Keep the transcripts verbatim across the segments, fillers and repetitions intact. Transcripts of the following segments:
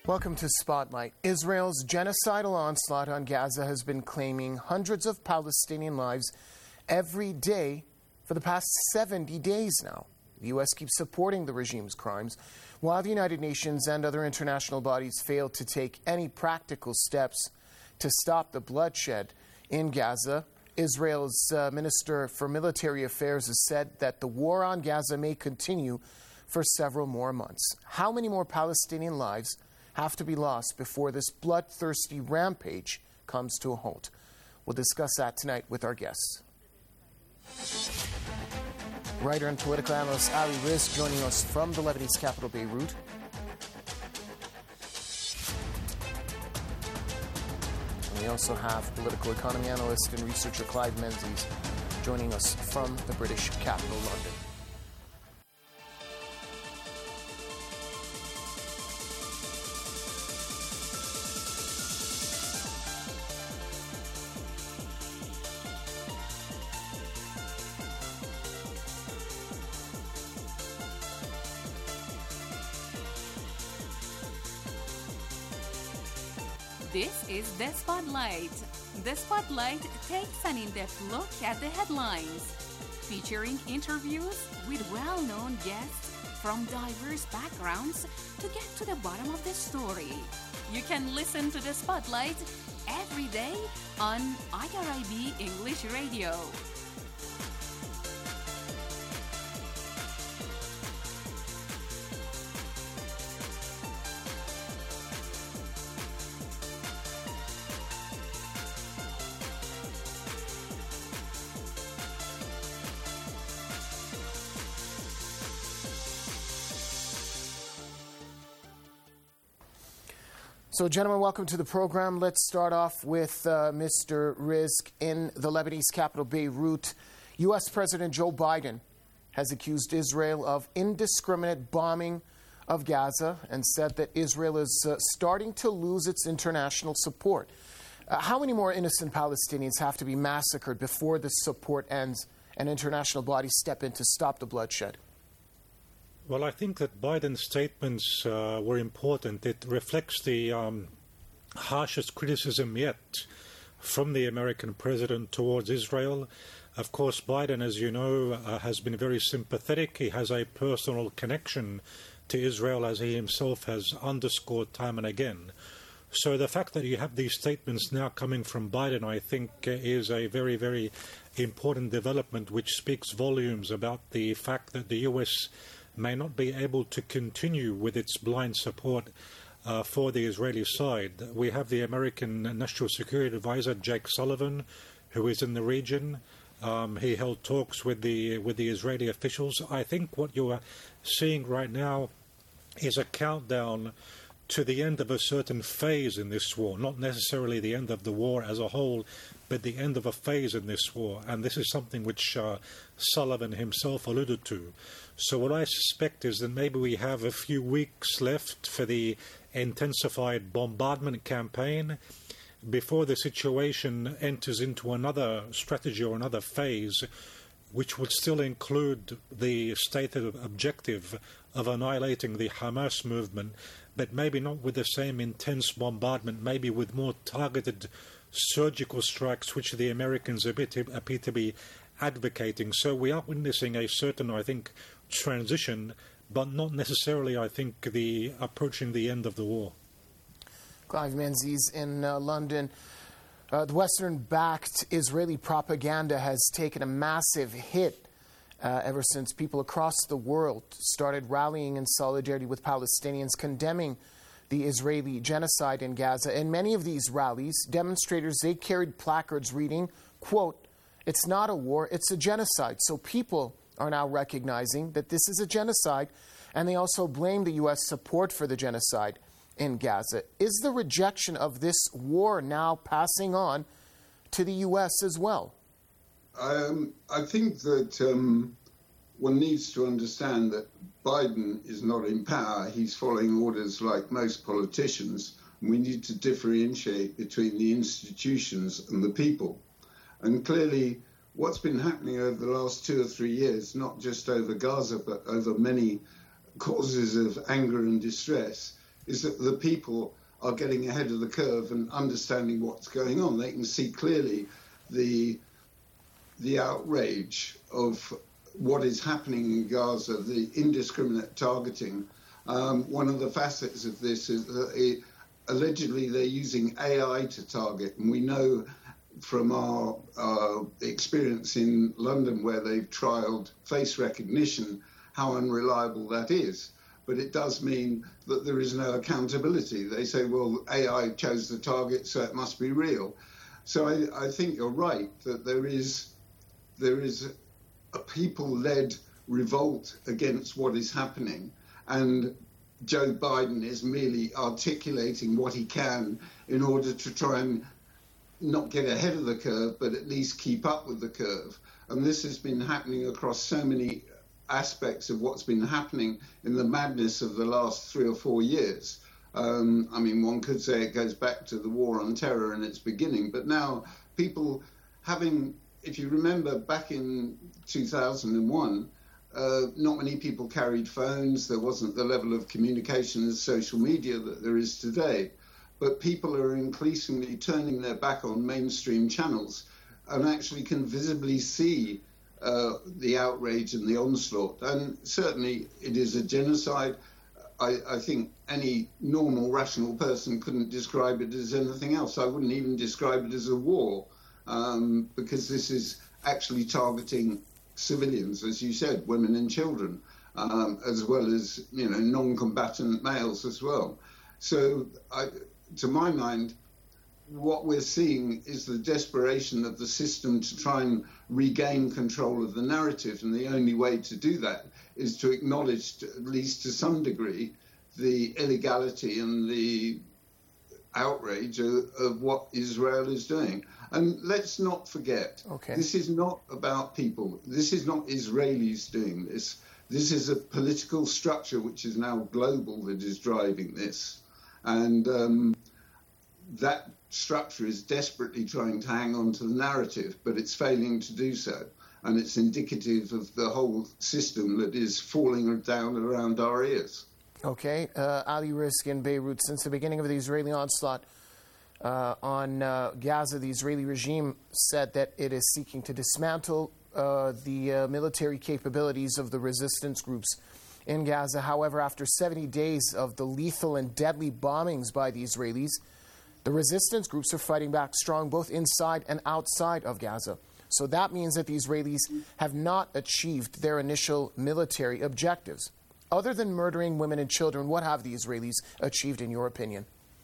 Welcome to Spotlight. Israel's genocidal onslaught on Gaza has been claiming hundreds of Palestinian lives every day for the past seventy days now. The U S keeps supporting the regime's crimes, while the United Nations and other international bodies fail to take any practical steps to stop the bloodshed in Gaza. Israel's uh, Minister for Military Affairs has said that the war on Gaza may continue for several more months. How many more Palestinian lives have to be lost before this bloodthirsty rampage comes to a halt? We'll discuss that tonight with our guests. Writer and political analyst Ali Rizk joining us from the Lebanese capital, Beirut. And we also have political economy analyst and researcher Clive Menzies joining us from the British capital, London. This is The Spotlight. The Spotlight takes an in-depth look at the headlines, featuring interviews with well-known guests from diverse backgrounds to get to the bottom of the story. You can listen to The Spotlight every day on I R I B English Radio. So, gentlemen, welcome to the program. Let's start off with uh, Mister Rizk in the Lebanese capital, Beirut. U S President Joe Biden has accused Israel of indiscriminate bombing of Gaza and said that Israel is uh, starting to lose its international support. Uh, how many more innocent Palestinians have to be massacred before this support ends and international bodies step in to stop the bloodshed? Well, I think that Biden's statements uh, were important. It reflects the um, harshest criticism yet from the American president towards Israel. Of course, Biden, as you know, uh, has been very sympathetic. He has a personal connection to Israel, as he himself has underscored time and again. So the fact that you have these statements now coming from Biden, I think, uh, is a very, very important development, which speaks volumes about the fact that the U S may not be able to continue with its blind support uh, for the Israeli side. We have the American National Security Advisor, Jake Sullivan, who is in the region. Um, he held talks with the with the Israeli officials. I think what you are seeing right now is a countdown to the end of a certain phase in this war, not necessarily the end of the war as a whole, but the end of a phase in this war. And this is something which uh, Sullivan himself alluded to. So what I suspect is that maybe we have a few weeks left for the intensified bombardment campaign before the situation enters into another strategy or another phase, which would still include the stated objective of annihilating the Hamas movement, but maybe not with the same intense bombardment, maybe with more targeted surgical strikes, which the Americans appear to, appear to be advocating. So we are witnessing a certain, I think, transition, but not necessarily, I think, the approaching the end of the war. Clive Menzies in uh, London. Uh, the Western-backed Israeli propaganda has taken a massive hit uh, ever since people across the world started rallying in solidarity with Palestinians, condemning the Israeli genocide in Gaza. In many of these rallies, demonstrators, they carried placards reading, quote, "It's not a war, it's a genocide." So people are now recognizing that this is a genocide, and they also blame the U S support for the genocide in Gaza. Is the rejection of this war now passing on to the U S as well? Um, I think that um, one needs to understand that Biden is not in power. He's following orders like most politicians. We need to differentiate between the institutions and the people. And clearly, what's been happening over the last two or three years, not just over Gaza, but over many causes of anger and distress, is that the people are getting ahead of the curve and understanding what's going on. They can see clearly the the outrage of what is happening in Gaza, the indiscriminate targeting. Um, one of the facets of this is that it, allegedly they're using A I to target, and we know from our uh, experience in London, where they've trialled face recognition, how unreliable that is. But it does mean that there is no accountability. They say, well, A I chose the target, so it must be real. So I, I think you're right that there is there is a people-led revolt against what is happening, and Joe Biden is merely articulating what he can in order to try and not get ahead of the curve, but at least keep up with the curve. And this has been happening across so many aspects of what's been happening in the madness of the last three or four years. Um, I mean, one could say it goes back to the war on terror in its beginning, but now people having, if you remember back in two thousand one, uh, not many people carried phones. There wasn't the level of communication and social media that there is today. But people are increasingly turning their back on mainstream channels and actually can visibly see uh, the outrage and the onslaught. And certainly it is a genocide. I, I think any normal, rational person couldn't describe it as anything else. I wouldn't even describe it as a war, um, because this is actually targeting civilians, as you said, women and children, um, as well as, you know, non-combatant males as well. So I, to my mind, what we're seeing is the desperation of the system to try and regain control of the narrative. And the only way to do that is to acknowledge, to, at least to some degree, the illegality and the outrage of, of what Israel is doing. And let's not forget, okay. This is not about people. This is not Israelis doing this. This is a political structure which is now global that is driving this. And um, that structure is desperately trying to hang on to the narrative, but it's failing to do so. And it's indicative of the whole system that is falling down around our ears. Okay. Uh, Ali Rizk in Beirut. Since the beginning of the Israeli onslaught uh, on uh, Gaza, the Israeli regime said that it is seeking to dismantle uh, the uh, military capabilities of the resistance groups in Gaza. However, after seventy days of the lethal and deadly bombings by the Israelis, the resistance groups are fighting back strong both inside and outside of Gaza. So that means that the Israelis have not achieved their initial military objectives. Other than murdering women and children, what have the Israelis achieved, in your opinion?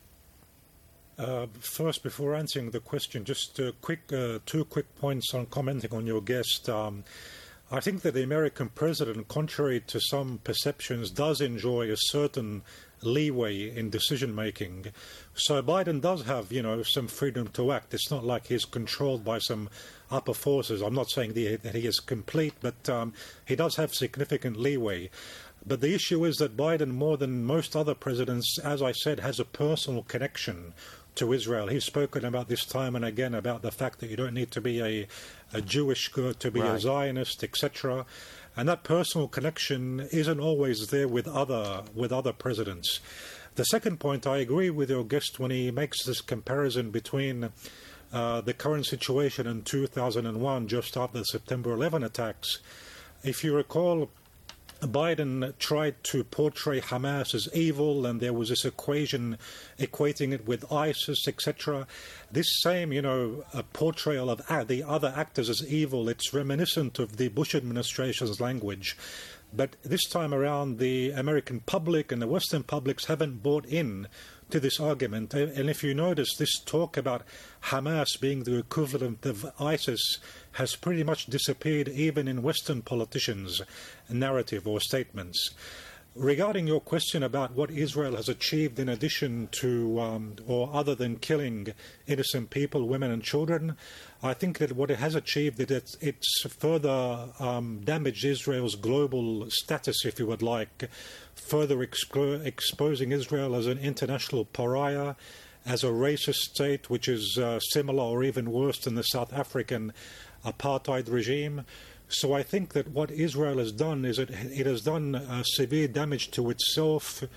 Uh, first, before answering the question, just a quick, uh, two quick points on commenting on your guest. Um, I think that the American president, contrary to some perceptions, does enjoy a certain leeway in decision-making. So Biden does have, you know, some freedom to act. It's not like he's controlled by some upper forces. I'm not saying that he is complete, but um, he does have significant leeway. But the issue is that Biden, more than most other presidents, as I said, has a personal connection to Israel. He's spoken about this time and again about the fact that you don't need to be a, a Jewish girl to be right. a Zionist, et cetera. And that personal connection isn't always there with other with other presidents. The second point, I agree with your guest when he makes this comparison between uh, the current situation in two thousand one, just after the September eleventh attacks. If you recall, Biden tried to portray Hamas as evil, and there was this equation equating it with ISIS, et cetera. This same, you know, uh, portrayal of uh, the other actors as evil, it's reminiscent of the Bush administration's language. But this time around, the American public and the Western publics haven't bought in to this argument. And if you notice, this talk about Hamas being the equivalent of ISIS has pretty much disappeared even in Western politicians' narrative or statements. Regarding your question about what Israel has achieved in addition to um, or other than killing innocent people, women and children, I think that what it has achieved is that it's further um, damaged Israel's global status, if you would like, further expo- exposing Israel as an international pariah, as a racist state which is uh, similar or even worse than the South African apartheid regime. So I think that what Israel has done is it, it has done uh, severe damage to itself,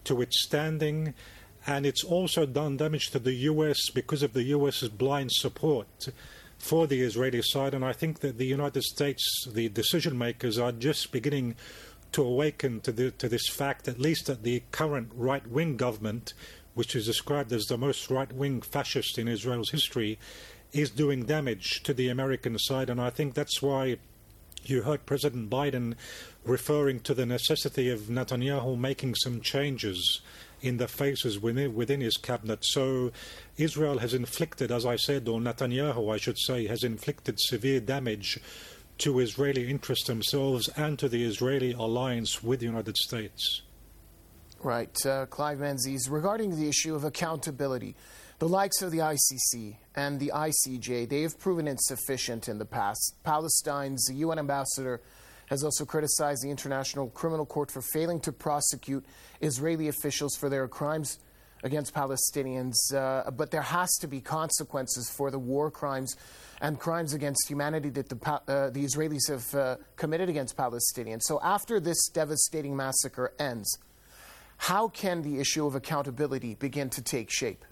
to its standing, and it's also done damage to the U S because of the U S's blind support for the Israeli side. And I think that the United States, the decision makers, are just beginning to awaken to, the, to this fact, at least that the current right-wing government, which is described as the most right-wing fascist in Israel's history, is doing damage to the American side. And I think that's why you heard President Biden referring to the necessity of Netanyahu making some changes in the faces within, within his cabinet. So Israel has inflicted, as I said, or Netanyahu, I should say, has inflicted severe damage to Israeli interests themselves and to the Israeli alliance with the United States. Right. Uh, Clive Menzies, regarding the issue of accountability, the likes of the I C C and the I C J, they have proven insufficient in the past. Palestine's U N ambassador has also criticized the International Criminal Court for failing to prosecute Israeli officials for their crimes against Palestinians. Uh, but there has to be consequences for the war crimes and crimes against humanity that the, uh, the Israelis have uh, committed against Palestinians. So after this devastating massacre ends, how can the issue of accountability begin to take shape?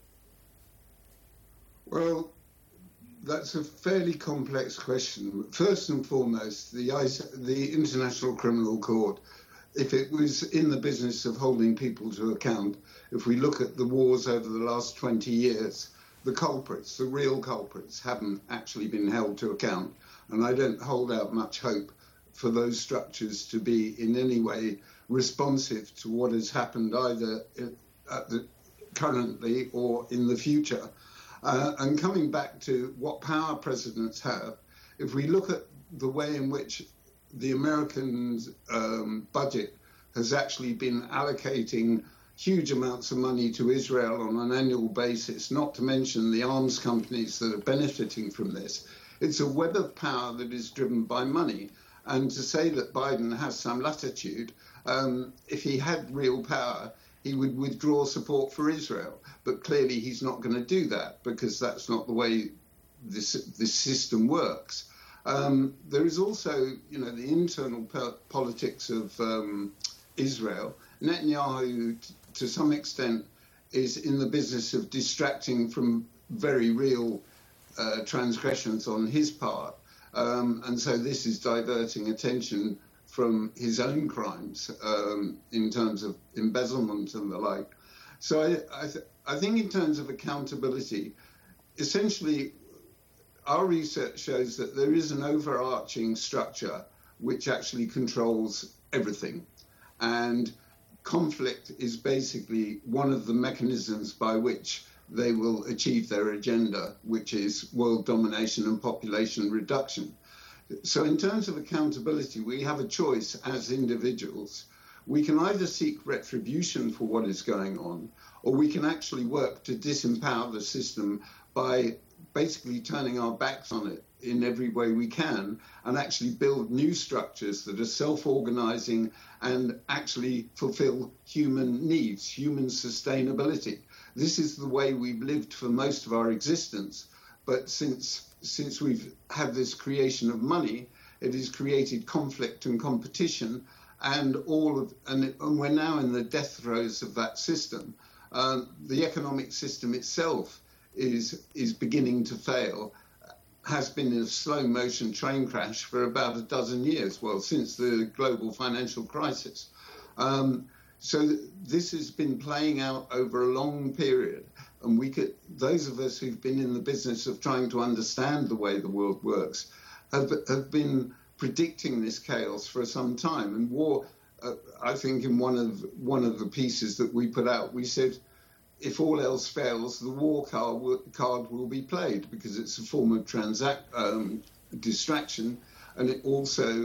Well, that's a fairly complex question. First and foremost, the, the International Criminal Court, if it was in the business of holding people to account, if we look at the wars over the last twenty years, the culprits, the real culprits, haven't actually been held to account. And I don't hold out much hope for those structures to be in any way responsive to what has happened either at the, currently or in the future. Uh, and coming back to what power presidents have, if we look at the way in which the American um, budget has actually been allocating huge amounts of money to Israel on an annual basis, not to mention the arms companies that are benefiting from this, it's a web of power that is driven by money. And to say that Biden has some latitude, um, if he had real power, he would withdraw support for Israel. But clearly he's not going to do that because that's not the way this, this system works. Um, there is also, you know, the internal po- politics of um, Israel. Netanyahu, t- to some extent, is in the business of distracting from very real uh, transgressions on his part. Um, and so this is diverting attention from his own crimes um, in terms of embezzlement and the like. So I, I, th- I think in terms of accountability, essentially our research shows that there is an overarching structure which actually controls everything. And conflict is basically one of the mechanisms by which they will achieve their agenda, which is world domination and population reduction. So in terms of accountability, we have a choice as individuals. We can either seek retribution for what is going on, or we can actually work to disempower the system by basically turning our backs on it in every way we can and actually build new structures that are self-organizing and actually fulfill human needs, human sustainability. This is the way we've lived for most of our existence. But since since we've had this creation of money, it has created conflict and competition, and all of and, it, and we're now in the death throes of that system. Um, the economic system itself is is beginning to fail, has been in a slow motion train crash for about a dozen years, well, since the global financial crisis. Um, so th- this has been playing out over a long period. And we could, those of us who've been in the business of trying to understand the way the world works have, have been predicting this chaos for some time. And war, uh, I think in one of one of the pieces that we put out, we said, if all else fails, the war card will, card will be played because it's a form of transact, um, distraction, and it also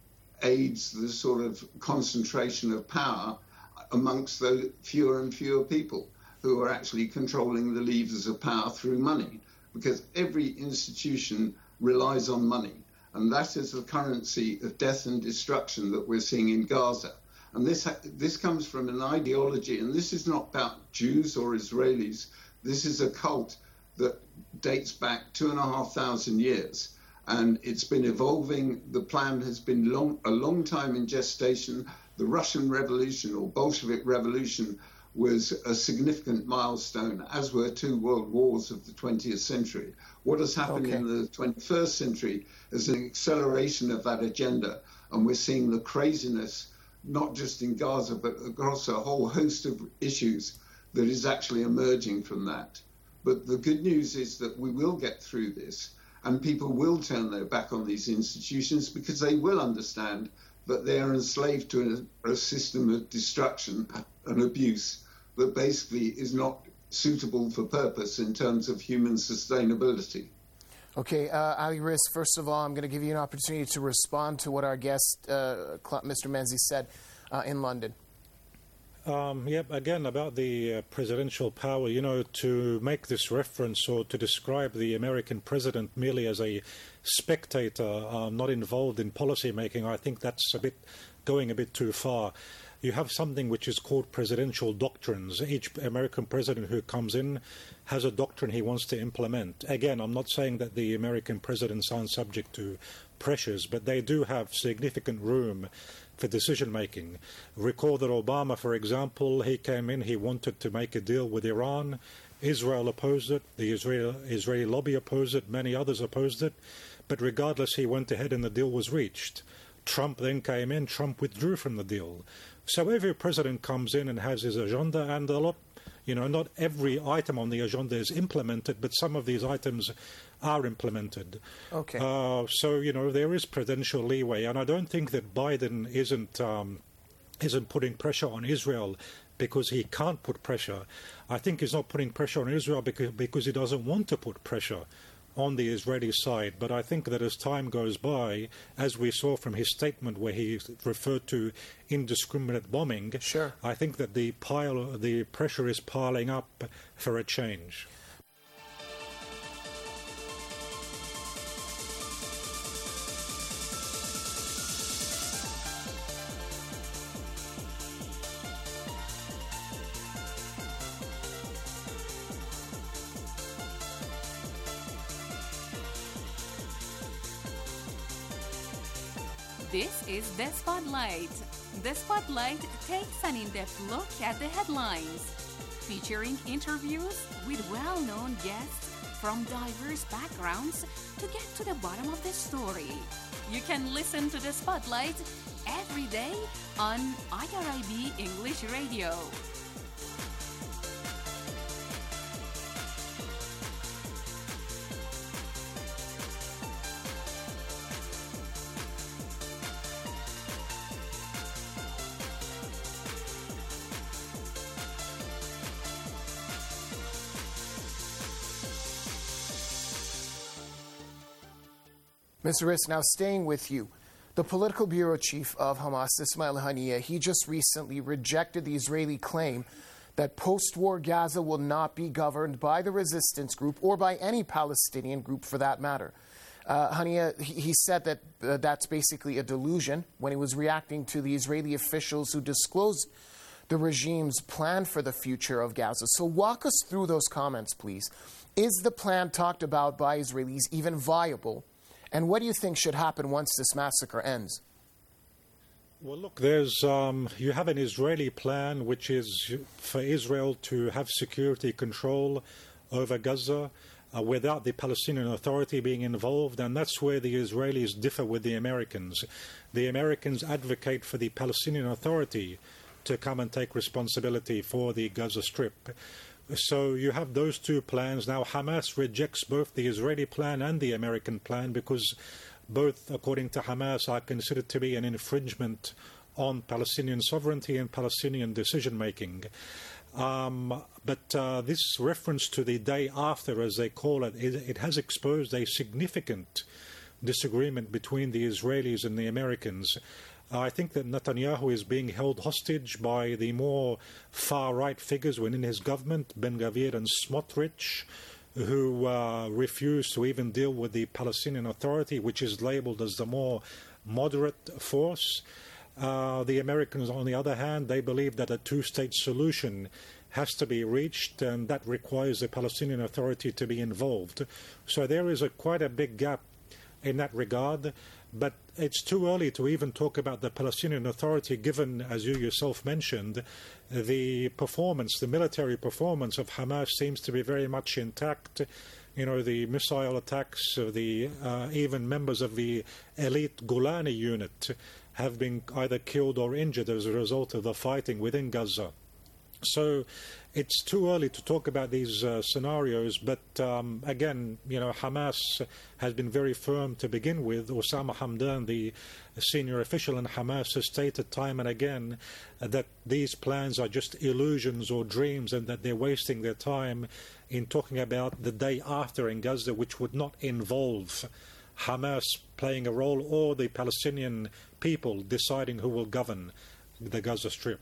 aids the sort of concentration of power amongst the fewer and fewer people who are actually controlling the levers of power through money, because every institution relies on money, and that is the currency of death and destruction that we're seeing in Gaza. And this this comes from an ideology, and this is not about Jews or Israelis. This is a cult that dates back two and a half thousand years, and it's been evolving. The plan has been long, a long time in gestation. The Russian Revolution or Bolshevik Revolution was a significant milestone, as were two world wars of the twentieth century. What has happened Okay. in the twenty-first century is an acceleration of that agenda, and we're seeing the craziness, not just in Gaza, but across a whole host of issues that is actually emerging from that. But the good news is that we will get through this, and people will turn their back on these institutions because they will understand that they are enslaved to a, a system of destruction and abuse that basically is not suitable for purpose in terms of human sustainability. Okay, uh, Ali Riz, first of all, I'm going to give you an opportunity to respond to what our guest, uh, Mister Menzies, said uh, in London. Um, yep, again, about the uh, presidential power, you know, to make this reference or to describe the American president merely as a spectator, uh, not involved in policy making, I think that's a bit going a bit too far. You have something which is called presidential doctrines. Each American president who comes in has a doctrine he wants to implement. Again, I'm not saying that the American presidents aren't subject to pressures, but they do have significant room for decision making. Recall that Obama, for example, he came in, he wanted to make a deal with Iran. Israel opposed it, the Israel, Israeli lobby opposed it, many others opposed it. But regardless, he went ahead and the deal was reached. Trump then came in, Trump withdrew from the deal. So every president comes in and has his agenda, and a lot, you know, not every item on the agenda is implemented, but some of these items are implemented. Okay. Uh, so, you know, there is prudential leeway, and I don't think that Biden isn't um, isn't putting pressure on Israel because he can't put pressure. I think he's not putting pressure on Israel because, because he doesn't want to put pressure on the Israeli side. But I think that as time goes by, as we saw from his statement where he referred to indiscriminate bombing, Sure. I think that the pile, the pressure is piling up for a change. This is The Spotlight. The Spotlight takes an in-depth look at the headlines, featuring interviews with well-known guests from diverse backgrounds to get to the bottom of the story. You can listen to The Spotlight every day on I R I B English Radio. Mister Riss, now staying with you, the political bureau chief of Hamas, Ismail Haniyeh, he just recently rejected the Israeli claim that post-war Gaza will not be governed by the resistance group or by any Palestinian group for that matter. Uh, Haniyeh, he, he said that uh, that's basically a delusion when he was reacting to the Israeli officials who disclosed the regime's plan for the future of Gaza. So walk us through those comments, please. Is the plan talked about by Israelis even viable? And what do you think should happen once this massacre ends? Well, look, there's um, you have an Israeli plan which is for Israel to have security control over Gaza uh, without the Palestinian Authority being involved, and that's where the Israelis differ with the Americans. The Americans advocate for the Palestinian Authority to come and take responsibility for the Gaza Strip. So you have those two plans. Now Hamas rejects both the Israeli plan and the American plan because both, according to Hamas, are considered to be an infringement on Palestinian sovereignty and Palestinian decision-making. Um, but uh, this reference to the day after, as they call it, it, it has exposed a significant disagreement between the Israelis and the Americans. I think that Netanyahu is being held hostage by the more far-right figures within his government, Ben-Gvir and Smotrich, who uh, refuse to even deal with the Palestinian Authority, which is labeled as the more moderate force. Uh, the Americans, on the other hand, they believe that a two-state solution has to be reached, and that requires the Palestinian Authority to be involved. So there is a quite a big gap in that regard. But it's too early to even talk about the Palestinian Authority, given, as you yourself mentioned, the performance, the military performance of Hamas seems to be very much intact. You know, the missile attacks of the uh, even members of the elite Golani unit have been either killed or injured as a result of the fighting within Gaza. So it's too early to talk about these uh, scenarios, but um, again, you know, Hamas has been very firm to begin with. Osama Hamdan, the senior official in Hamas, has stated time and again uh, that these plans are just illusions or dreams, and that they're wasting their time in talking about the day after in Gaza, which would not involve Hamas playing a role or the Palestinian people deciding who will govern the Gaza Strip.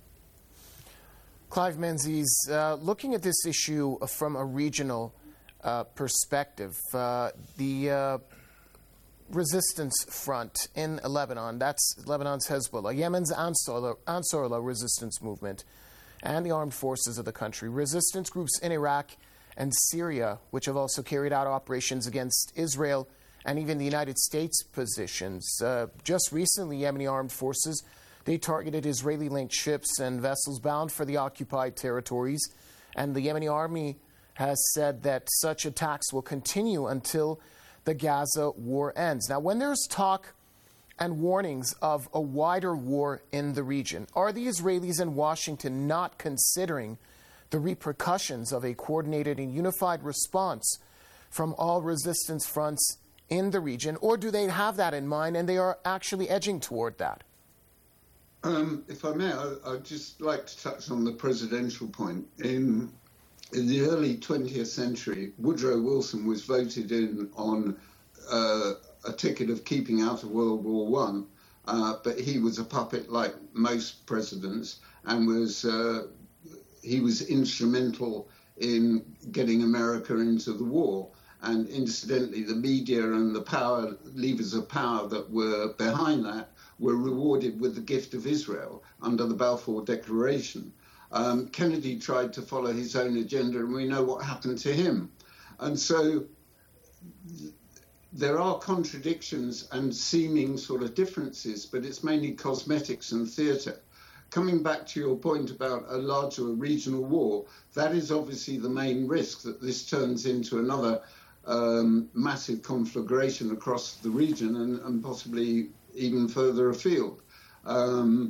Clive Menzies, uh, looking at this issue from a regional uh, perspective, uh, the uh, resistance front in Lebanon, that's Lebanon's Hezbollah, Yemen's Ansarullah, Ansarullah resistance movement, and the armed forces of the country, resistance groups in Iraq and Syria, which have also carried out operations against Israel and even the United States positions. Uh, just recently, Yemeni armed forces, they targeted Israeli-linked ships and vessels bound for the occupied territories, and the Yemeni army has said that such attacks will continue until the Gaza war ends. Now, when there's talk and warnings of a wider war in the region, are the Israelis in Washington not considering the repercussions of a coordinated and unified response from all resistance fronts in the region, or do they have that in mind and they are actually edging toward that? Um, if I may, I, I'd just like to touch on the presidential point. In, in the early twentieth century, Woodrow Wilson was voted in on uh, a ticket of keeping out of World War One, uh, but he was a puppet like most presidents, and was uh, he was instrumental in getting America into the war. And incidentally, the media and the power levers of power that were behind that were rewarded with the gift of Israel under the Balfour Declaration. Um, Kennedy tried to follow his own agenda, and we know what happened to him. And so th- there are contradictions and seeming sort of differences, but it's mainly cosmetics and theatre. Coming back to your point about a larger regional war, that is obviously the main risk, that this turns into another um, massive conflagration across the region and, and possibly even further afield. Um,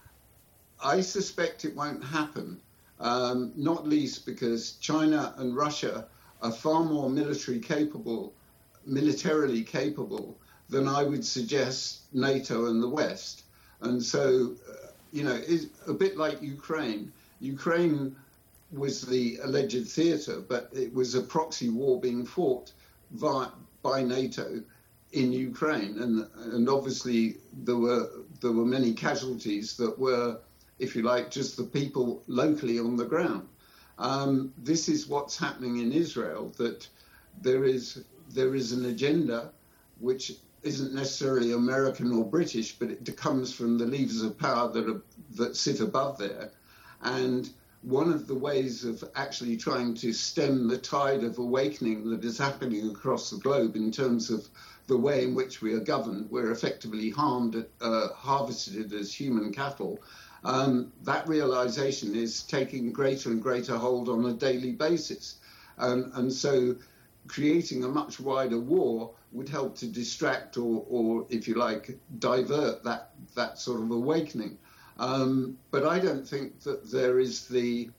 I suspect it won't happen, um, not least because China and Russia are far more military capable, militarily capable than I would suggest NATO and the West. And so, uh, you know, it's a bit like Ukraine. Ukraine was the alleged theatre, but it was a proxy war being fought by, by NATO in Ukraine, and and obviously there were there were many casualties that were, if you like, just the people locally on the ground. Um, this is what's happening in Israel, that there is there is an agenda which isn't necessarily American or British, but it comes from the levers of power that are, that sit above there. And one of the ways of actually trying to stem the tide of awakening that is happening across the globe in terms of the way in which we are governed, we're effectively harmed, uh, harvested as human cattle. Um, that realization is taking greater and greater hold on a daily basis. Um, and so creating a much wider war would help to distract or, or, if you like, divert that, that sort of awakening. Um, but I don't think that there is the,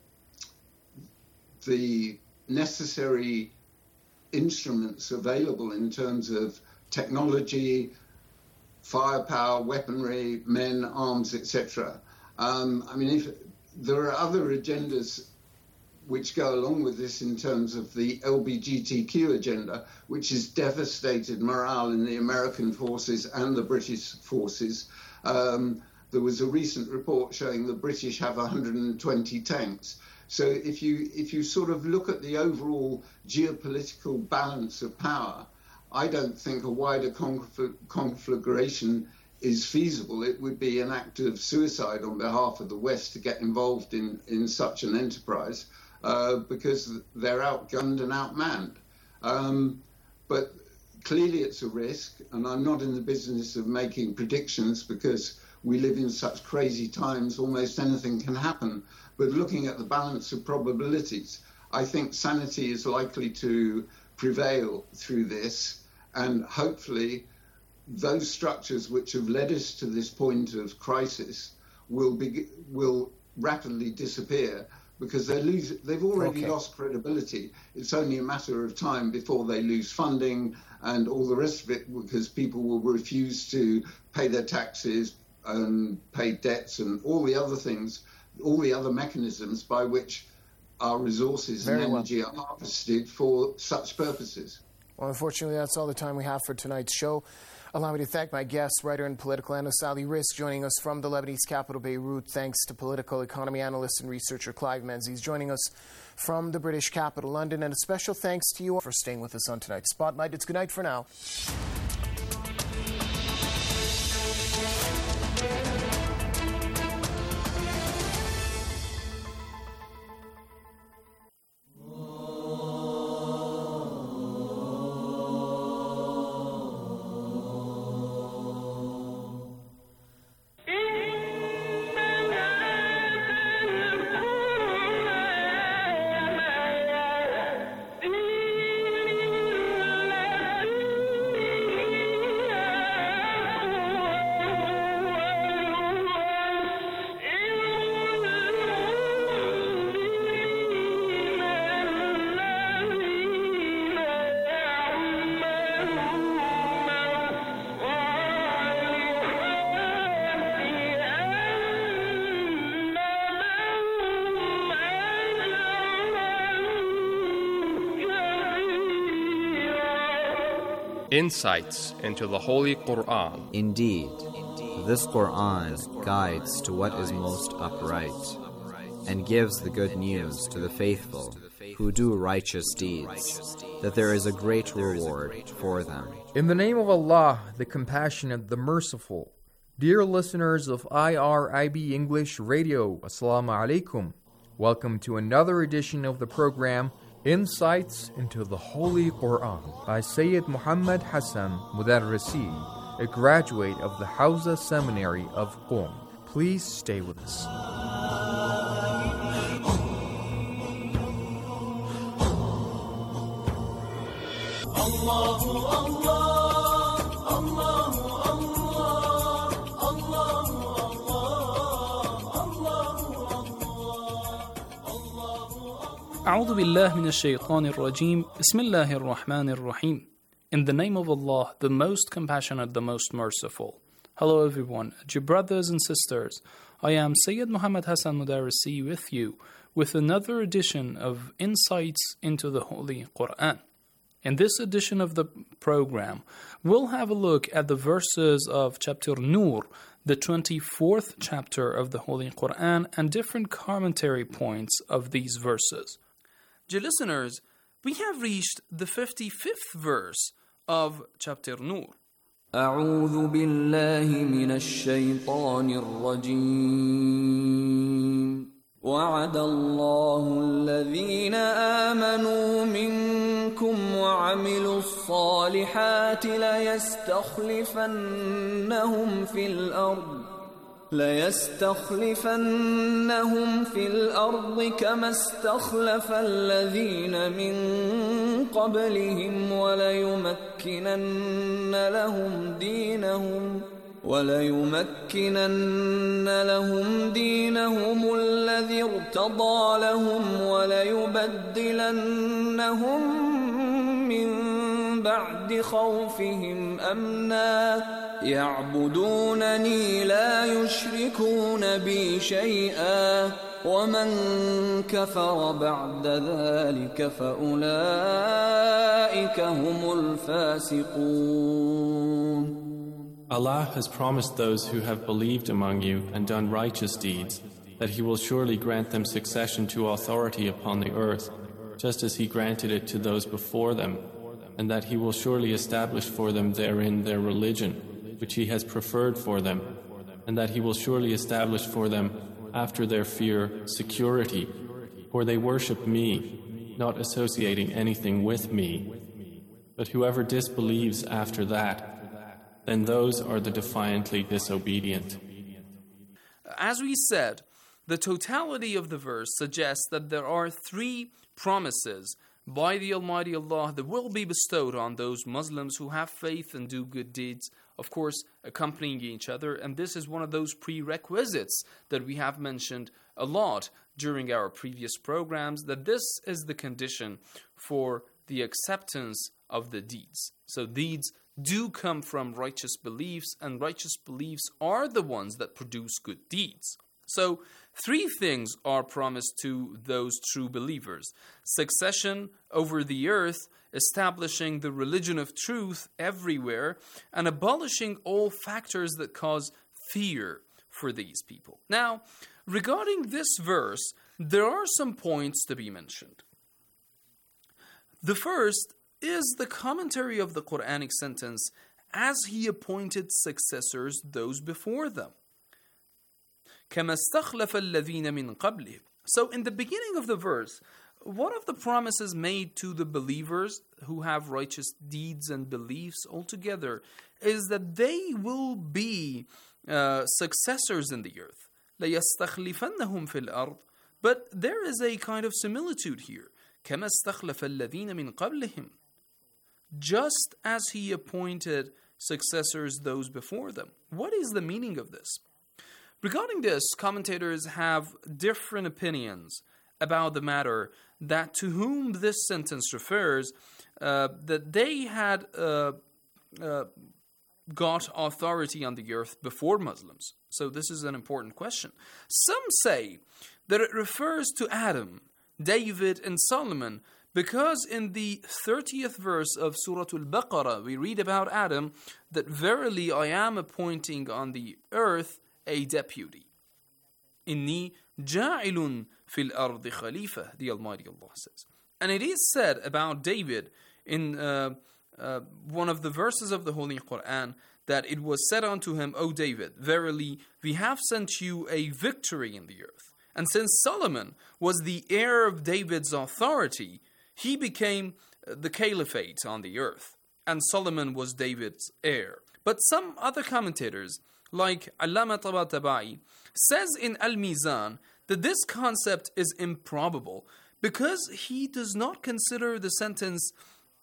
the necessary instruments available in terms of technology, firepower, weaponry, men, arms, et cetera. Um, I mean, if there are other agendas which go along with this in terms of the L G B T Q agenda, which has devastated morale in the American forces and the British forces. Um, there was a recent report showing the British have one hundred twenty tanks. So if you if you sort of look at the overall geopolitical balance of power, I don't think a wider confl- conflagration is feasible. It would be an act of suicide on behalf of the West to get involved in, in such an enterprise uh, because they're outgunned and outmanned. Um, but clearly it's a risk, and I'm not in the business of making predictions because we live in such crazy times, almost anything can happen. But looking at the balance of probabilities, I think sanity is likely to prevail through this, and hopefully those structures which have led us to this point of crisis will be, will rapidly disappear because they lose, they've already okay. lost credibility. It's only a matter of time before they lose funding and all the rest of it, because people will refuse to pay their taxes and pay debts and all the other things, all the other mechanisms by which our resources Very and energy well. are harvested for such purposes. Well, unfortunately, that's all the time we have for tonight's show. Allow me to thank my guest, writer and political analyst Ali Rizk, joining us from the Lebanese capital, Beirut. Thanks to political economy analyst and researcher Clive Menzies, joining us from the British capital, London. And a special thanks to you all for staying with us on tonight's Spotlight. It's good night for now. Insights into the Holy Quran. Indeed, this Quran guides to what is most upright and gives the good news to the faithful who do righteous deeds, that there is a great reward for them. In the name of Allah, the Compassionate, the Merciful. Dear listeners of I R I B English Radio, Assalamu alaikum. Welcome to another edition of the program Insights into the Holy Quran by Sayyid Muhammad Hassan Mudarrisi, a graduate of the Hawza Seminary of Qom. Please stay with us. Allahu Allah, Allahu Allah, Allahu أعوذ بالله من الشيطان الرجيم بسم الله الرحمن الرحيم. In the name of Allah, the most compassionate, the most merciful. Hello everyone, dear brothers and sisters. I am Sayyid Muhammad Hassan Mudarrisi with you with another edition of Insights into the Holy Quran. In this edition of the program, we'll have a look at the verses of chapter Nur, the twenty-fourth chapter of the Holy Quran, and different commentary points of these verses. Dear listeners, we have reached the fifty-fifth verse of chapter Nur. أعوذ بالله من الشيطان الرجيم وعد الله الذين آمنوا منكم وعملوا الصالحات ليستخلفنهم في الأرض ليستخلفنهم في الأرض كما استخلف الذين من قبلهم وليمكنن لهم دينهم وليمكنن لهم دينهم الذي ارتضى لهم وليبدلنهم من بعد خوفهم أمنا يعبدونني لا يشركون بي شيئا ومن كفر بعد ذلك فأولئك هم الفاسقون. Allah has promised those who have believed among you and done righteous deeds that He will surely grant them succession to authority upon the earth, just as He granted it to those before them, and that He will surely establish for them therein their religion, which He has preferred for them, and that He will surely establish for them after their fear security, for they worship Me, not associating anything with Me. But whoever disbelieves after that, then those are the defiantly disobedient. As we said, the totality of the verse suggests that there are three promises by the Almighty Allah that will be bestowed on those Muslims who have faith and do good deeds, of course, accompanying each other. And this is one of those prerequisites that we have mentioned a lot during our previous programs, that this is the condition for the acceptance of the deeds. So deeds do come from righteous beliefs, and righteous beliefs are the ones that produce good deeds. So three things are promised to those true believers: succession over the earth, establishing the religion of truth everywhere, and abolishing all factors that cause fear for these people. Now, regarding this verse, there are some points to be mentioned. The first is the commentary of the Quranic sentence, as he appointed successors those before them. كَمَا اسْتَخْلَفَ الَّذِينَ مِنْ قَبْلِهِمْ. So in the beginning of the verse, one of the promises made to the believers who have righteous deeds and beliefs altogether is that they will be uh, successors in the earth. لَيَسْتَخْلِفَنَّهُمْ فِي الْأَرْضِ. But there is a kind of similitude here. كَمَا اسْتَخْلَفَ الَّذِينَ مِنْ قَبْلِهِمْ. Just as he appointed successors those before them. What is the meaning of this? Regarding this, commentators have different opinions about the matter, that to whom this sentence refers, uh, that they had uh, uh, got authority on the earth before Muslims. So this is an important question. Some say that it refers to Adam, David, and Solomon, because in the thirtieth verse of Surah Al-Baqarah, we read about Adam, that verily I am appointing on the earth a deputy. Inni ja'ilun fil ardi khalifa, the Almighty Allah says. And it is said about David in uh, uh, one of the verses of the Holy Quran, that it was said unto him, O David, verily we have sent you a victory in the earth. And since Solomon was the heir of David's authority, he became the caliphate on the earth, and Solomon was David's heir. But some other commentators, like Allama Tabatabai, says in Al-Mizan that this concept is improbable because he does not consider the sentence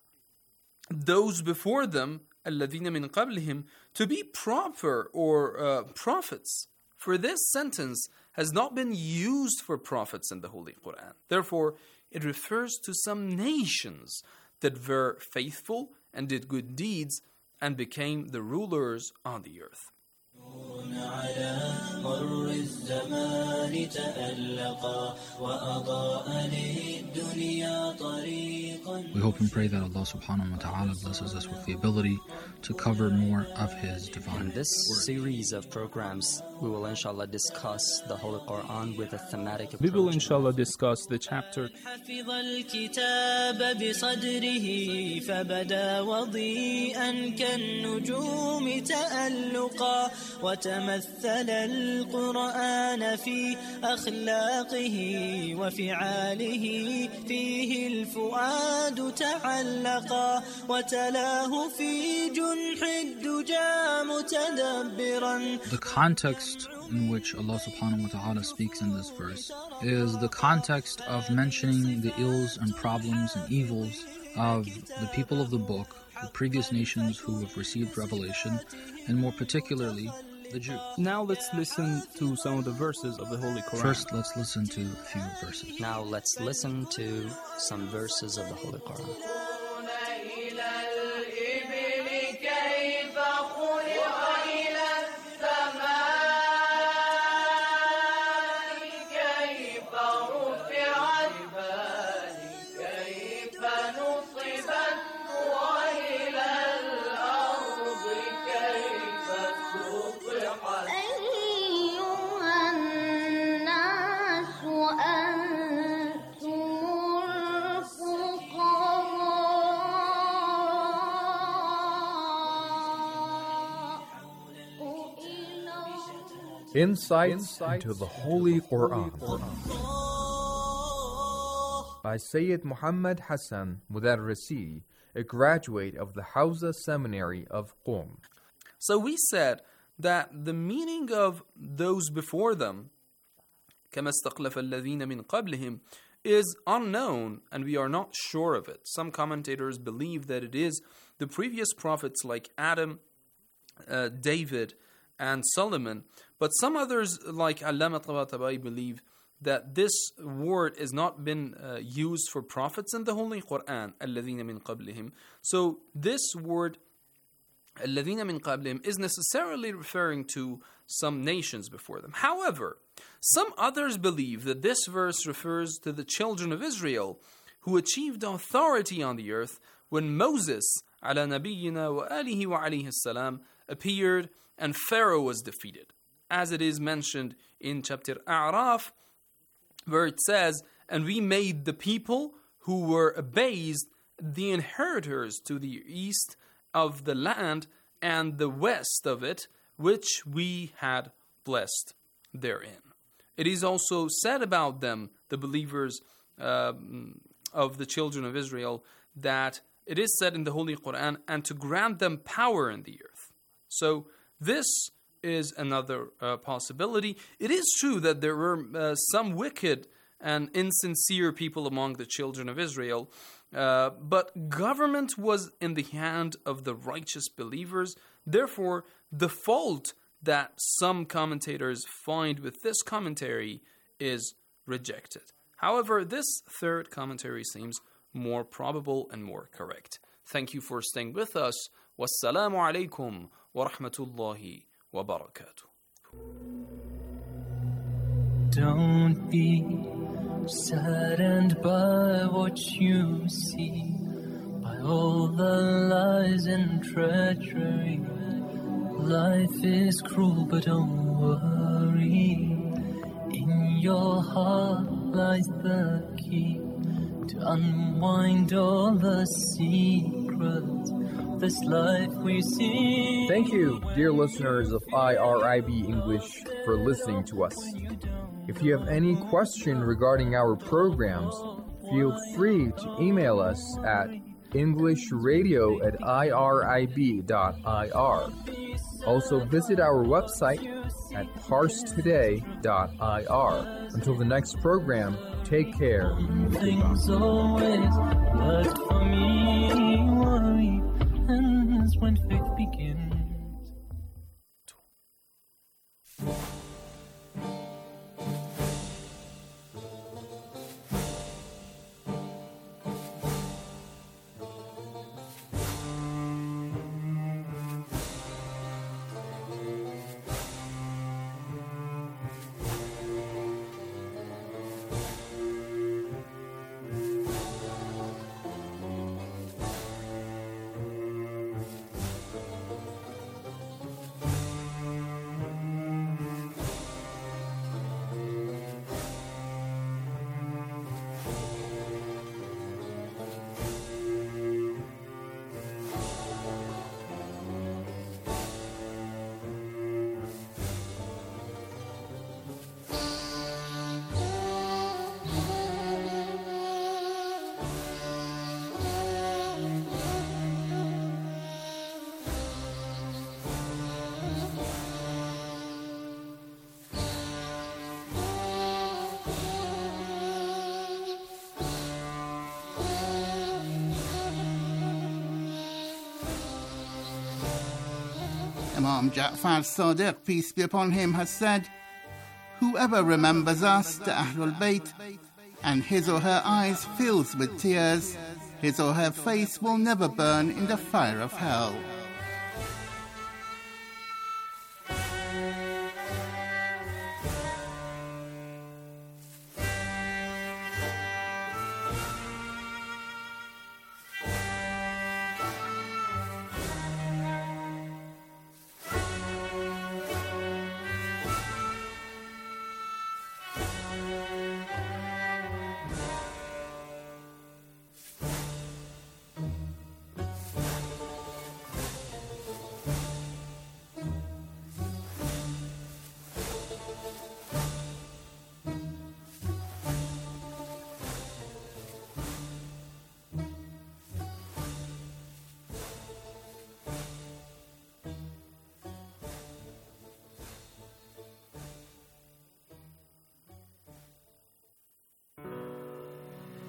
those before them, الَّذِينَ مِنْ قَبْلِهِمْ, to be proper or uh, prophets. For this sentence has not been used for prophets in the Holy Quran. Therefore, it refers to some nations that were faithful and did good deeds and became the rulers on the earth. We hope and pray that Allah subhanahu wa ta'ala blesses us with the ability to cover more of His divine. In this series of programs, we will inshallah discuss the Holy Quran with a thematic approach. We will inshallah discuss the chapter. وتمثل القرآن في أخلاقه وفعاله فيه الفؤاد تعلقا وتلاه في جنح الدجى متدبرا. The context in which Allah subhanahu wa ta'ala speaks in this verse is the context of mentioning the ills and problems and evils of the people of the book, the previous nations who have received revelation, and more particularly the Jews. Now let's listen to some of the verses of the Holy Quran. First, let's listen to a few verses. Now let's listen to some verses of the Holy Quran. Insights into the Holy Quran by Sayyid Muhammad Hassan Mudarrisi, a graduate of the Hawza Seminary of Qom. So we said that the meaning of those before them, كما استخلف الذين من قبلهم, is unknown and we are not sure of it. Some commentators believe that it is the previous prophets like Adam, uh, David, and Solomon, but some others like Allama Tabatabai believe that this word has not been uh, used for prophets in the Holy Quran, الذين من قبلهم. So this word الذين من قبلهم is necessarily referring to some nations before them. However, some others believe that this verse refers to the children of Israel who achieved authority on the earth when Moses على نبينا وآله وعليه السلام appeared and Pharaoh was defeated. As it is mentioned in chapter A'raf, where it says, and we made the people who were abased the inheritors to the east of the land and the west of it, which we had blessed therein. It is also said about them, the believers uh, of the children of Israel, that it is said in the Holy Quran, and to grant them power in the earth. So this is another uh, possibility. It is true that there were uh, some wicked and insincere people among the children of Israel, uh, but government was in the hand of the righteous believers. Therefore, the fault that some commentators find with this commentary is rejected. However, this third commentary seems more probable and more correct. Thank you for staying with us. Wassalamu alaikum wa rahmatullahi wa barakatuh. Don't be saddened by what you see, by all the lies and treachery. Life is cruel, but don't worry. In your heart lies the key to unwind all the secrets of this life we see. Thank you, dear listeners of I R I B English, for listening to us. If you have any question regarding our programs, feel free to email us at englishradio at irib dot I R. Also visit our website at parstoday dot I R. Until the next program, take care. Things always, but for me, worry ends when faith begins. Imam Ja'far Sadiq, peace be upon him, has said, whoever remembers us, the Ahlul Bayt, and his or her eyes fills with tears, his or her face will never burn in the fire of hell.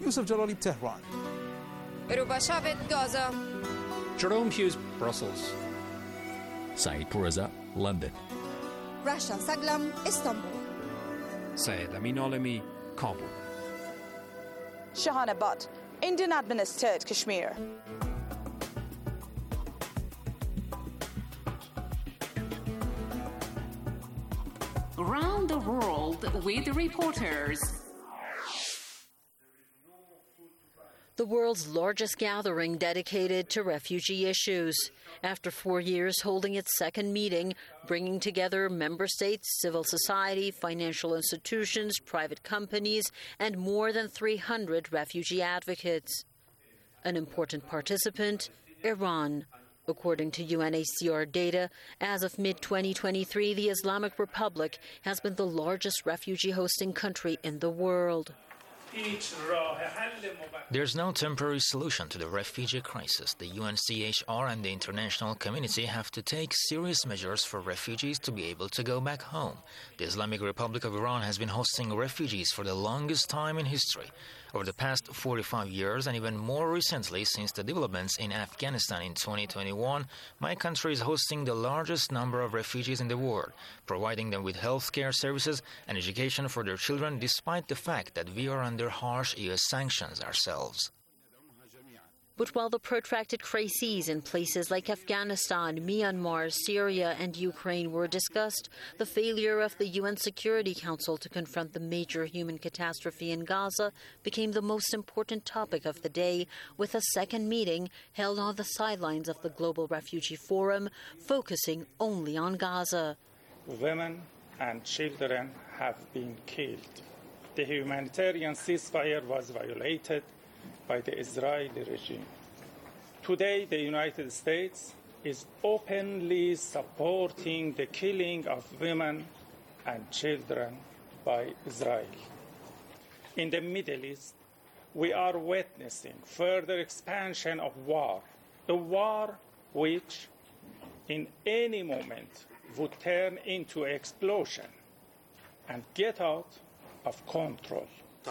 Yusuf Jalali, Tehran. Ruba Shavit, Gaza. Jerome Hughes, Brussels. Saeed Pourreza, London. Rasha Saglam, Istanbul. Syed Amin Alami, Kabul. Shahana Butt, Indian administered Kashmir. Around the world with reporters. The world's largest gathering dedicated to refugee issues. After four years holding its second meeting, bringing together member states, civil society, financial institutions, private companies, and more than three hundred refugee advocates. An important participant, Iran. According to U N H C R data, as of mid twenty twenty-three, the Islamic Republic has been the largest refugee-hosting country in the world. There's no temporary solution to the refugee crisis. The U N C H R and the international community have to take serious measures for refugees to be able to go back home. The Islamic Republic of Iran has been hosting refugees for the longest time in history. Over the past forty-five years, and even more recently since the developments in Afghanistan in twenty twenty-one, my country is hosting the largest number of refugees in the world, providing them with health care services and education for their children, despite the fact that we are under harsh U S sanctions ourselves. But while the protracted crises in places like Afghanistan, Myanmar, Syria, and Ukraine were discussed, the failure of the U N Security Council to confront the major human catastrophe in Gaza became the most important topic of the day, with a second meeting held on the sidelines of the Global Refugee Forum, focusing only on Gaza. Women and children have been killed. The humanitarian ceasefire was violated by the Israeli regime. Today, the United States is openly supporting the killing of women and children by Israel. In the Middle East, we are witnessing further expansion of war, a war which, in any moment, would turn into explosion and get out of control.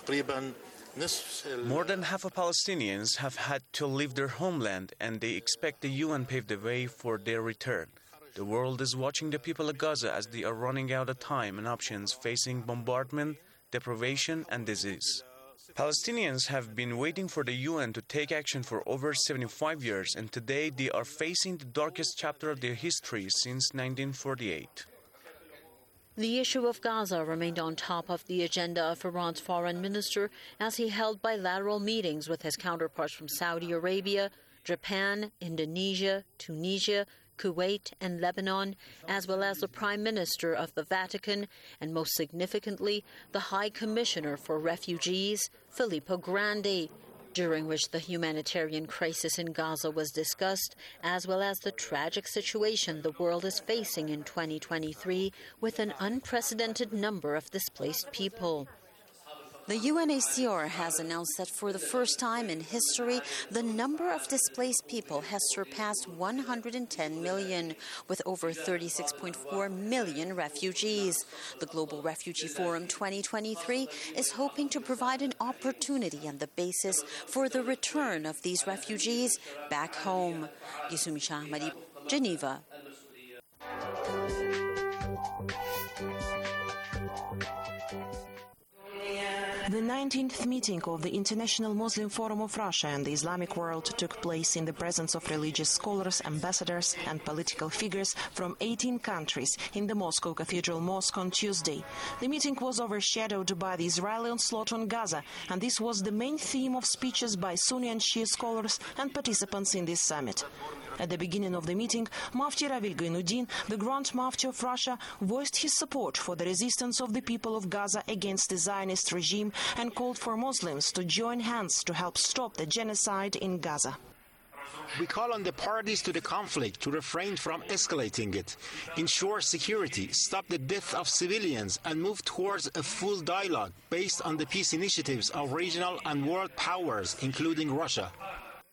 More than half of Palestinians have had to leave their homeland, and they expect the U N pave the way for their return. The world is watching the people of Gaza as they are running out of time and options, facing bombardment, deprivation, and disease. Palestinians have been waiting for the U N to take action for over seventy-five years, and today they are facing the darkest chapter of their history since nineteen forty-eight. The issue of Gaza remained on top of the agenda of Iran's foreign minister as he held bilateral meetings with his counterparts from Saudi Arabia, Japan, Indonesia, Tunisia, Kuwait, and Lebanon, as well as the Prime Minister of the Vatican, and most significantly, the High Commissioner for Refugees, Filippo Grandi, during which the humanitarian crisis in Gaza was discussed, as well as the tragic situation the world is facing in twenty twenty-three with an unprecedented number of displaced people. The U N H C R has announced that for the first time in history, the number of displaced people has surpassed one hundred ten million, with over thirty-six point four million refugees. The Global Refugee Forum twenty twenty-three is hoping to provide an opportunity and the basis for the return of these refugees back home. Yusumi Shahmadi, Geneva. The nineteenth meeting of the International Muslim Forum of Russia and the Islamic world took place in the presence of religious scholars, ambassadors, and political figures from eighteen countries in the Moscow Cathedral Mosque on Tuesday. The meeting was overshadowed by the Israeli onslaught on Gaza, and this was the main theme of speeches by Sunni and Shia scholars and participants in this summit. At the beginning of the meeting, Mufti Ravil Gainuddin, the Grand Mufti of Russia, voiced his support for the resistance of the people of Gaza against the Zionist regime and called for Muslims to join hands to help stop the genocide in Gaza. We call on the parties to the conflict to refrain from escalating it, ensure security, stop the death of civilians, and move towards a full dialogue based on the peace initiatives of regional and world powers, including Russia.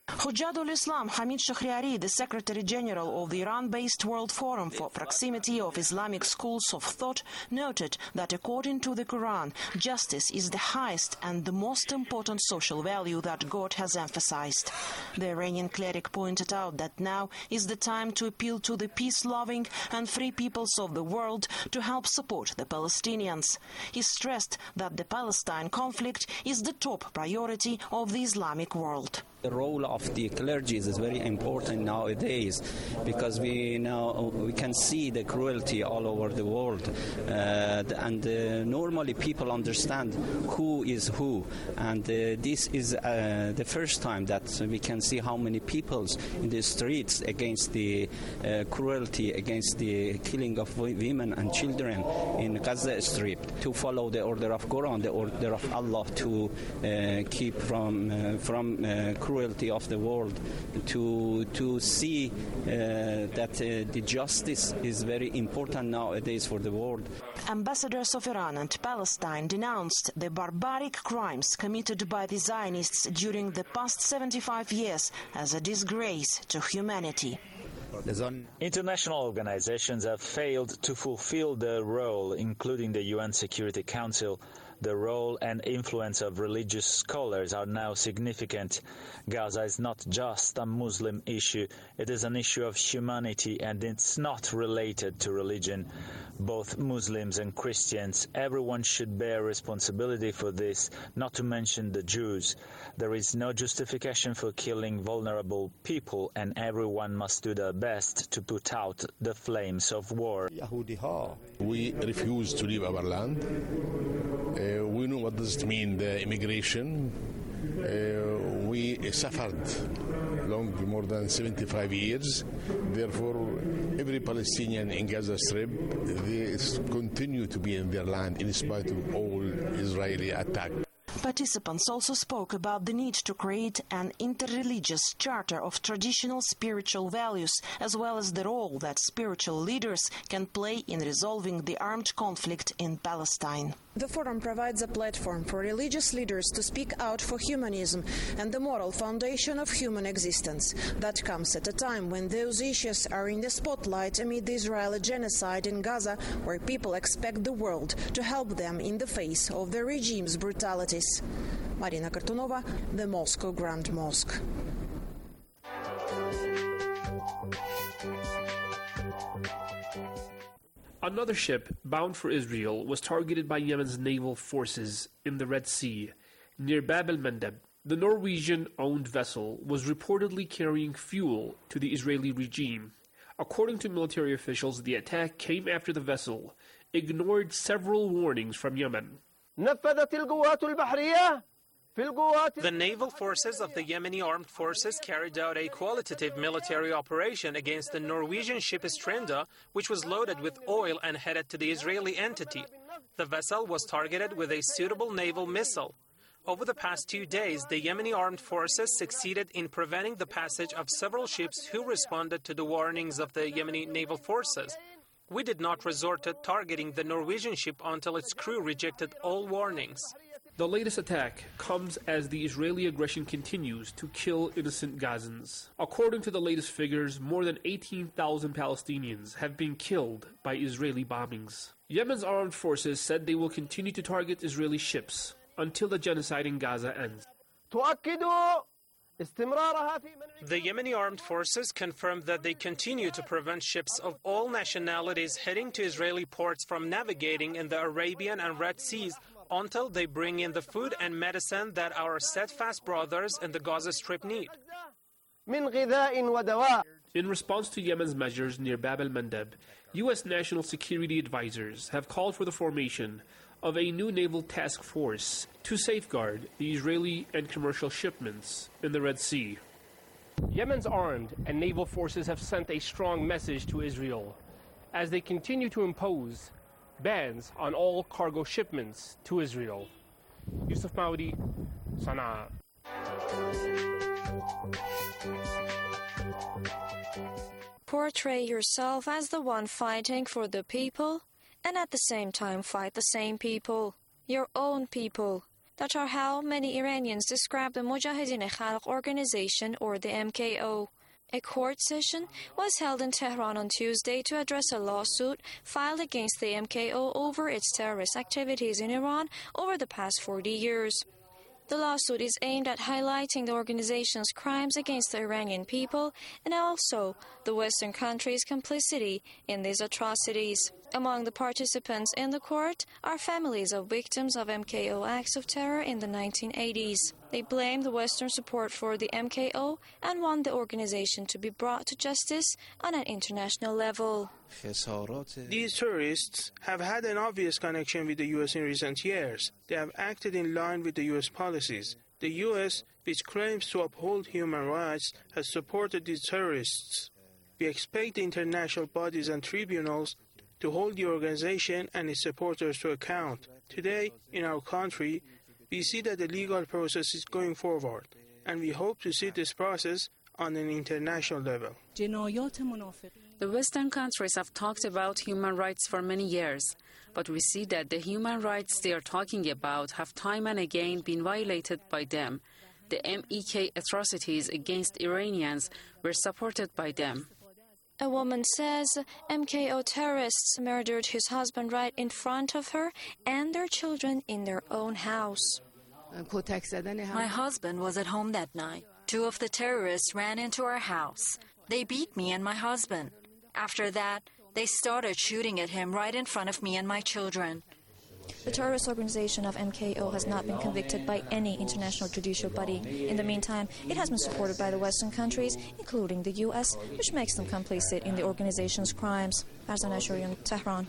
Hujjadul Islam Hamid Shahriari, the Secretary General of the Iran-based World Forum for Proximity of Islamic Schools of Thought, noted that according to the Quran, justice is the highest and the most important social value that God has emphasized. The Iranian cleric pointed out that now is the time to appeal to the peace-loving and free peoples of the world to help support the Palestinians. He stressed that the Palestine conflict is the top priority of the Islamic world. The role of the clergy is very important nowadays because we now we can see the cruelty all over the world, uh, and uh, normally people understand who is who, and uh, this is uh, the first time that we can see how many peoples in the streets against the uh, cruelty, against the killing of women and children in Gaza Strip, to follow the order of Quran, the order of Allah, to uh, keep from uh, from uh, cruelty of the world, to to see uh, that uh, the justice is very important nowadays for the world. Ambassadors of Iran and Palestine denounced the barbaric crimes committed by the Zionists during the past seventy-five years as a disgrace to humanity. International organizations have failed to fulfill their role, including the U N Security Council. The role and influence of religious scholars are now significant. Gaza is not just a Muslim issue, it is an issue of humanity, and it's not related to religion. Both Muslims and Christians, everyone should bear responsibility for this, not to mention the Jews. There is no justification for killing vulnerable people, and everyone must do their best to put out the flames of war. We refuse to leave our land. Uh, we know what does it mean, the immigration. Uh, we suffered long, more than seventy-five years. Therefore, every Palestinian in Gaza Strip, they continue to be in their land in spite of all Israeli attack. Participants also spoke about the need to create an interreligious charter of traditional spiritual values, as well as the role that spiritual leaders can play in resolving the armed conflict in Palestine. The forum provides a platform for religious leaders to speak out for humanism and the moral foundation of human existence. That comes at a time when those issues are in the spotlight amid the Israeli genocide in Gaza, where people expect the world to help them in the face of the regime's brutalities. Marina Kartunova, the Moscow Grand Mosque. Another ship bound for Israel was targeted by Yemen's naval forces in the Red Sea, near Bab el-Mandeb. The Norwegian-owned vessel was reportedly carrying fuel to the Israeli regime. According to military officials, the attack came after the vessel ignored several warnings from Yemen. The naval forces of the Yemeni armed forces carried out a qualitative military operation against the Norwegian ship Istrenda, which was loaded with oil and headed to the Israeli entity. The vessel was targeted with a suitable naval missile. Over the past two days, the Yemeni armed forces succeeded in preventing the passage of several ships who responded to the warnings of the Yemeni naval forces. We did not resort to targeting the Norwegian ship until its crew rejected all warnings. The latest attack comes as the Israeli aggression continues to kill innocent Gazans. According to the latest figures, more than eighteen thousand Palestinians have been killed by Israeli bombings. Yemen's armed forces said they will continue to target Israeli ships until the genocide in Gaza ends. The Yemeni armed forces confirmed that they continue to prevent ships of all nationalities heading to Israeli ports from navigating in the Arabian and Red Seas until they bring in the food and medicine that our steadfast brothers in the Gaza Strip need. In response to Yemen's measures near Bab el-Mandeb, U S national security advisors have called for the formation of a new naval task force to safeguard the Israeli and commercial shipments in the Red Sea. Yemen's armed and naval forces have sent a strong message to Israel as they continue to impose bans on all cargo shipments to Israel. Yusuf Maudi, Sana'a. Portray yourself as the one fighting for the people, and at the same time fight the same people, your own people. that are how many Iranians describe the Mujahideen Khalq organization, or the M K O. A court session was held in Tehran on Tuesday to address a lawsuit filed against the M K O over its terrorist activities in Iran over the past forty years. The lawsuit is aimed at highlighting the organization's crimes against the Iranian people and also the Western countries' complicity in these atrocities. Among the participants in the court are families of victims of M K O acts of terror in the nineteen eighties. They blame the Western support for the M K O and want the organization to be brought to justice on an international level. These terrorists have had an obvious connection with the U S in recent years. They have acted in line with the U S policies. The U S, which claims to uphold human rights, has supported these terrorists. We expect the international bodies and tribunals to hold the organization and its supporters to account. Today, in our country, we see that the legal process is going forward, and we hope to see this process on an international level. The Western countries have talked about human rights for many years, but we see that the human rights they are talking about have time and again been violated by them. The M K O atrocities against Iranians were supported by them. A woman says M K O terrorists murdered his husband right in front of her and their children in their own house. My husband was at home that night. Two of the terrorists ran into our house. They beat me and my husband. After that, they started shooting at him right in front of me and my children. The terrorist organization of M K O has not been convicted by any international judicial body. In the meantime, it has been supported by the Western countries, including the U S, which makes them complicit in the organization's crimes. Farzan Ashurian, Tehran.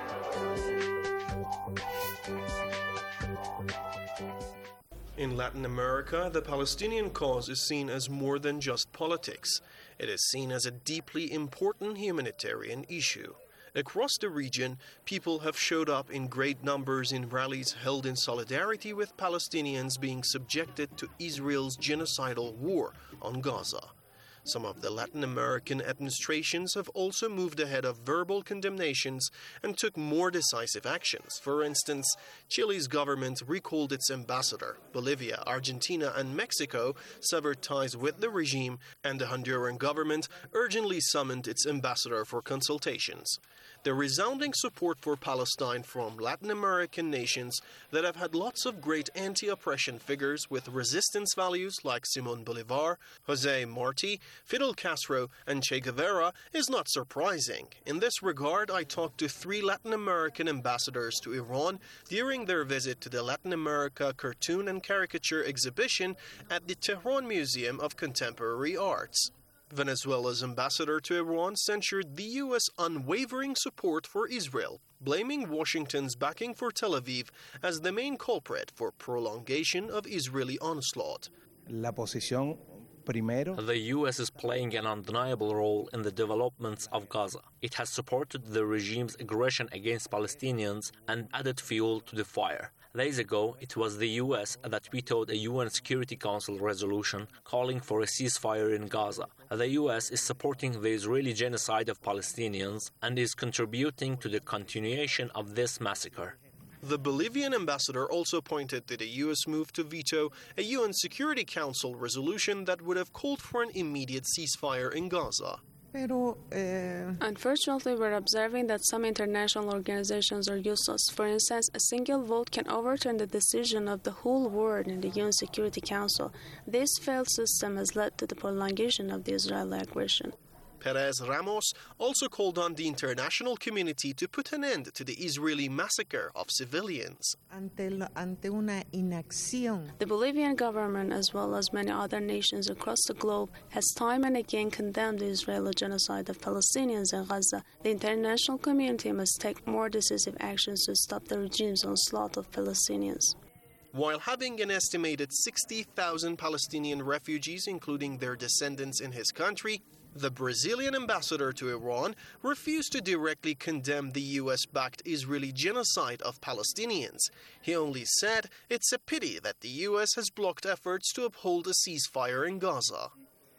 In Latin America, the Palestinian cause is seen as more than just politics. It is seen as a deeply important humanitarian issue. Across the region, people have showed up in great numbers in rallies held in solidarity with Palestinians being subjected to Israel's genocidal war on Gaza. Some of the Latin American administrations have also moved ahead of verbal condemnations and took more decisive actions. For instance, Chile's government recalled its ambassador. Bolivia, Argentina, and Mexico severed ties with the regime, and the Honduran government urgently summoned its ambassador for consultations. The resounding support for Palestine from Latin American nations that have had lots of great anti-oppression figures with resistance values like Simón Bolívar, José Martí, Fidel Castro, and Che Guevara is not surprising. In this regard, I talked to three Latin American ambassadors to Iran during their visit to the Latin America Cartoon and Caricature exhibition at the Tehran Museum of Contemporary Arts. Venezuela's ambassador to Iran censured the U S unwavering support for Israel, blaming Washington's backing for Tel Aviv as the main culprit for prolongation of Israeli onslaught. La posición primero. The U S is playing an undeniable role in the developments of Gaza. It has supported the regime's aggression against Palestinians and added fuel to the fire. Days ago, it was the U S that vetoed a U N Security Council resolution calling for a ceasefire in Gaza. The U S is supporting the Israeli genocide of Palestinians and is contributing to the continuation of this massacre. The Bolivian ambassador also pointed to the U S move to veto a U N Security Council resolution that would have called for an immediate ceasefire in Gaza. Pero, uh... Unfortunately, we're observing that some international organizations are useless. For instance, a single vote can overturn the decision of the whole world in the U N Security Council. This failed system has led to the prolongation of the Israeli aggression. Perez Ramos also called on the international community to put an end to the Israeli massacre of civilians. Ante, la, ante una inacción. The Bolivian government, as well as many other nations across the globe, has time and again condemned the Israeli genocide of Palestinians in Gaza. The international community must take more decisive actions to stop the regime's onslaught of Palestinians. While having an estimated sixty thousand Palestinian refugees, including their descendants in his country, the Brazilian ambassador to Iran refused to directly condemn the U S-backed Israeli genocide of Palestinians. He only said it's a pity that the U S has blocked efforts to uphold a ceasefire in Gaza.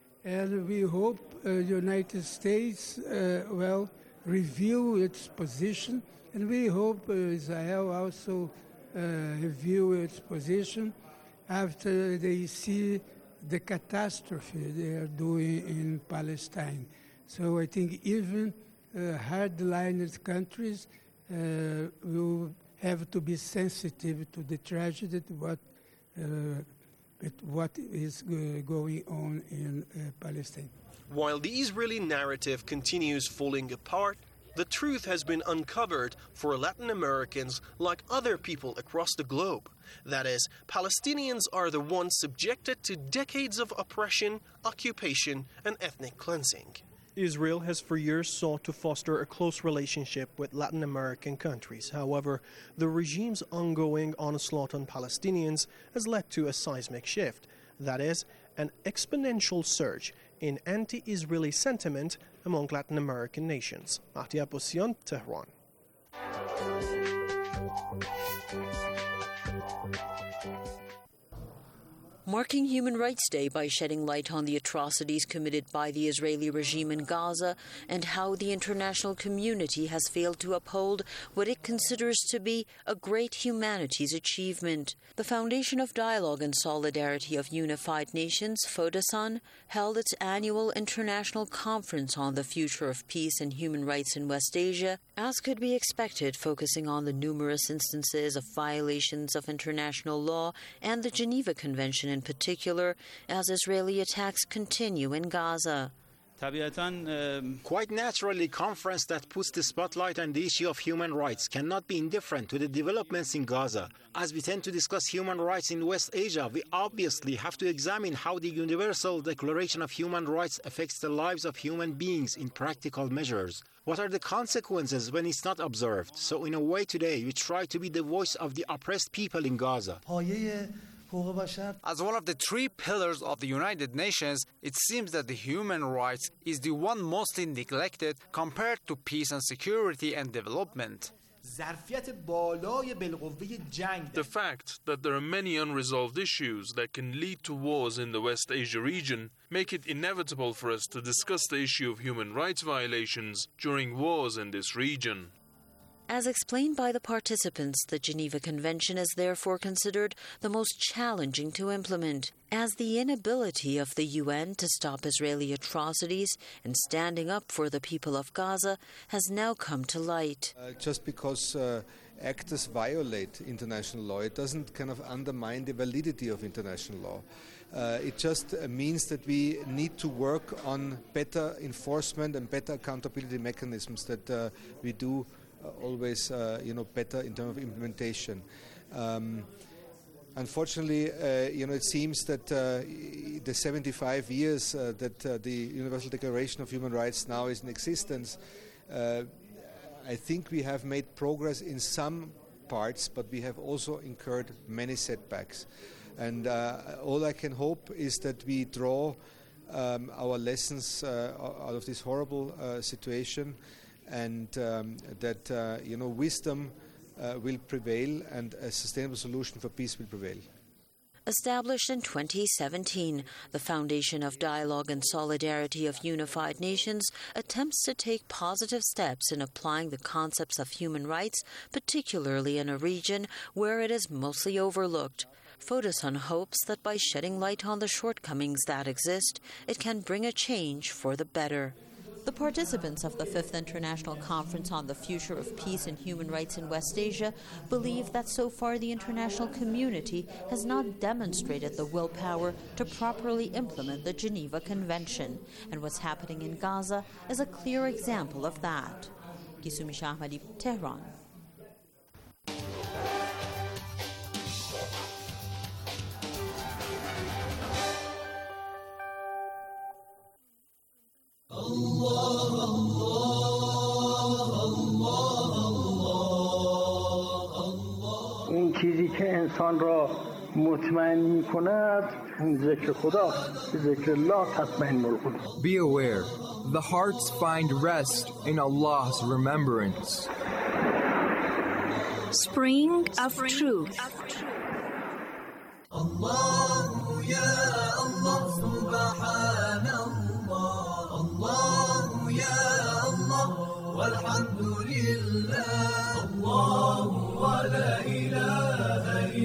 And we hope the uh, United States uh, will review its position, and we hope uh, Israel also uh, review its position after they see the catastrophe they are doing in Palestine. So I think even uh, hard-lined countries uh, will have to be sensitive to the tragedy, what uh, what is uh, going on in uh, Palestine. While the Israeli narrative continues falling apart, the truth has been uncovered for Latin Americans like other people across the globe. That is, Palestinians are the ones subjected to decades of oppression, occupation, and ethnic cleansing. Israel has for years sought to foster a close relationship with Latin American countries. However, the regime's ongoing onslaught on Palestinians has led to a seismic shift. That is, an exponential surge in anti-Israeli sentiment among Latin American nations. Mahdi Aboussian, Tehran. Marking Human Rights Day by shedding light on the atrocities committed by the Israeli regime in Gaza and how the international community has failed to uphold what it considers to be a great humanities achievement. The Foundation of Dialogue and Solidarity of Unified Nations, FODASON, held its annual international conference on the future of peace and human rights in West Asia, as could be expected, focusing on the numerous instances of violations of international law and the Geneva Convention in particular, as Israeli attacks continue in Gaza. Quite naturally, a conference that puts the spotlight on the issue of human rights cannot be indifferent to the developments in Gaza. As we tend to discuss human rights in West Asia, we obviously have to examine how the Universal Declaration of Human Rights affects the lives of human beings in practical measures. What are the consequences when it's not observed? So in a way today, we try to be the voice of the oppressed people in Gaza. As one of the three pillars of the United Nations, it seems that the human rights is the one mostly neglected compared to peace and security and development. The fact that there are many unresolved issues that can lead to wars in the West Asia region make it inevitable for us to discuss the issue of human rights violations during wars in this region. As explained by the participants, the Geneva Convention is therefore considered the most challenging to implement, as the inability of the U N to stop Israeli atrocities and standing up for the people of Gaza has now come to light. Uh, just because uh, actors violate international law, it doesn't kind of undermine the validity of international law. Uh, it just uh, means that we need to work on better enforcement and better accountability mechanisms that uh, we do Uh, always, uh, you know, better in terms of implementation. Um, unfortunately, uh, you know, it seems that uh, the seventy-five years uh, that uh, the Universal Declaration of Human Rights now is in existence, uh, I think we have made progress in some parts, but we have also incurred many setbacks. And uh, all I can hope is that we draw um, our lessons uh, out of this horrible uh, situation, and um, that, uh, you know, wisdom uh, will prevail and a sustainable solution for peace will prevail. Established in twenty seventeen, the Foundation of Dialogue and Solidarity of Unified Nations attempts to take positive steps in applying the concepts of human rights, particularly in a region where it is mostly overlooked. FODASON hopes that by shedding light on the shortcomings that exist, it can bring a change for the better. The participants of the Fifth International Conference on the Future of Peace and Human Rights in West Asia believe that so far the international community has not demonstrated the willpower to properly implement the Geneva Convention, and what's happening in Gaza is a clear example of that. Gisumi Shahmadi, Tehran. اون چیزی که انسان را مطمئن می‌کند ذکر خدا ذکر الله تطمئن القلوب. Be aware, the hearts find rest in Allah's remembrance. Spring of Truth. Allah